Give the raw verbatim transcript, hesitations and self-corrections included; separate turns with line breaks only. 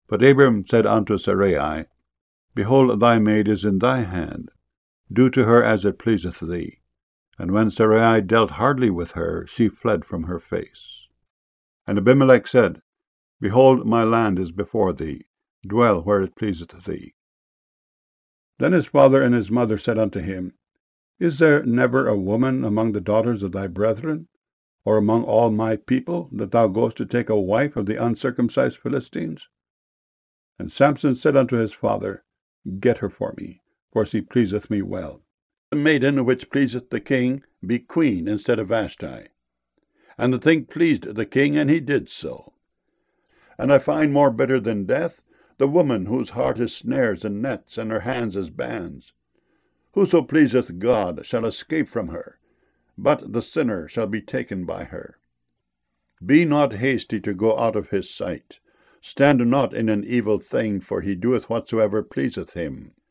But Abram said unto Sarai, Behold, thy maid is in thy hand. Do to her as it pleaseth thee. And when Sarai dealt hardly with her, she fled from her face. And Abimelech said, Behold, my land is before thee. Dwell where it pleaseth thee. Then his father and his mother said unto him, Is there never a woman among the daughters of thy brethren, or among all my people, that thou goest to take a wife of the uncircumcised Philistines? And Samson said unto his father, Get her for me, for she pleaseth me well. The maiden which pleaseth the king be queen instead of Vashti. And the thing pleased the king, and he did so. And I find more bitter than death the woman whose heart is snares and nets, and her hands as bands. Whoso pleaseth God shall escape from her, but the sinner shall be taken by her. Be not hasty to go out of his sight. Stand not in an evil thing, for he doeth whatsoever pleaseth him.